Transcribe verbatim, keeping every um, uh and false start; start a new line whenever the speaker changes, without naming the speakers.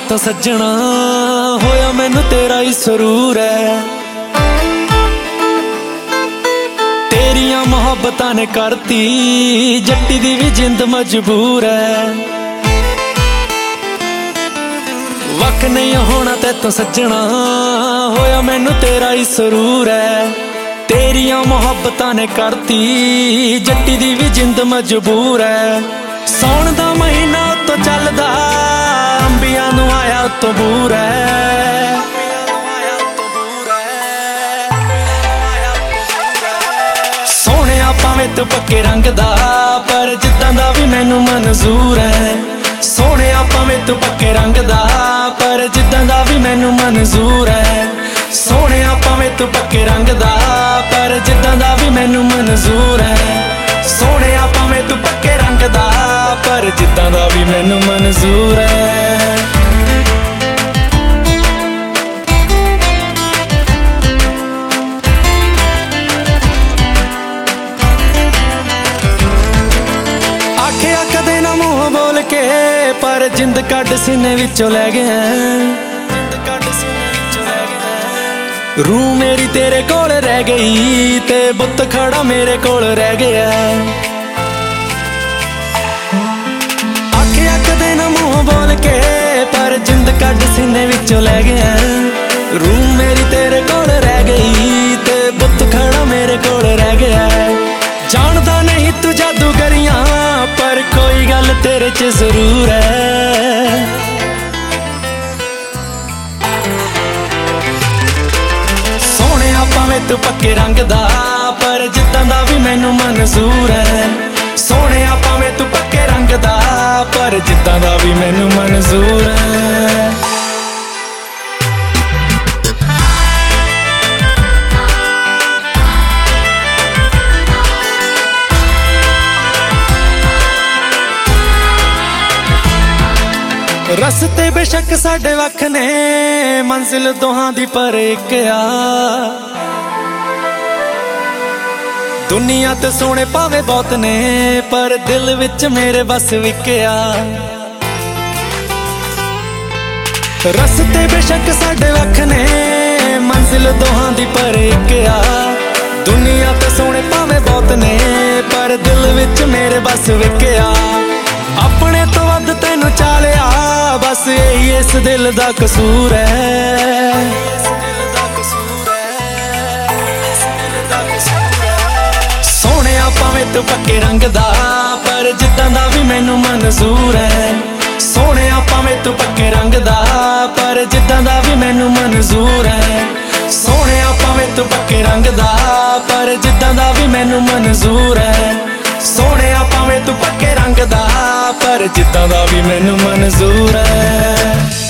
तो सज्जणा होया मैनू तेरा ही सरूर है। तेरिया मोहब्बतां ने करती जट्टी दी भी जिंद मजबूर है। वक नहीं होना ते तो सज्जणा होया मैनू तेरा ही सरूर है। तेरिया मोहब्बतां ने करती जट्टी दी भी जिंद मजबूर है। सौण दा महीना तो चलदा अंबियां नू आया तो बूर है। सोहणिया भावें तू पक्के रंग दा पर जिद्दां दा भी मैनू मंजूर है। सोहणिया भावें तू पक्के रंग दा पर जिद्दां दा भी मैनू मंजूर है। सोहणिया भावें तू पक्के रंग दा पर जिद्दां दा भी मैनू मंजूर है। सोहणिया भावें तू पक्के रंग दा पर जिद्दां दा भी मैनू मंजूर है। आखिया कदे ना मूंह बोल के पर जिंद कड सीने विचों लै गया। रूह मेरी तेरे कोल रह गई ते बुत खड़ा मेरे कोल रह गया। आखिया कदे ना मूंह बोल के पर जिंद कड सीने विचों लै गया। रूह मेरी तेरे कोल रह गई ते बुत खड़ा मेरे कोल रह गया। जानदा नहीं तू जादूगरियां पर कोई गल तेरे च जरूर है। सोहणिया भावें तू पक्के रंग दा पर जिद्दां दा भी मैनू मंजूर है। सोहणिया भावें तू पक्के रंग दा पर जिद्दां दा भी मैनू मंजूर है। रस्ते बेशक साडे वख ने मंजिल दोहां दी पर इक आ। दुनिया ते सोने भावे बहुत ने पर दिल विच मेरे बस विकया। रस्ते बेशक साडे वख ने मंजिल दोहां दी पर इक आ। दुनिया ते सोने भावे बहुत ने पर दिल विच मेरे बस विकया। अपने तो वध तैनू चालिया बस यही इस दिल दा कसूर है। सोहणिया भावें तू पक्के रंग दा पर जिद्दां दा भी मैनू मंजूर है। सोहणिया भावें तू पक्के रंग दा पर जिद्दां दा भी मैनू मंजूर है। सोहणिया भावें तू पक्के रंग दा पर जिद्दां दा भी मैनू मंजूर है। सोहणिया भावें तू पक्के रंग दा पर जिद्दां दा भी मैनू मंजूर है।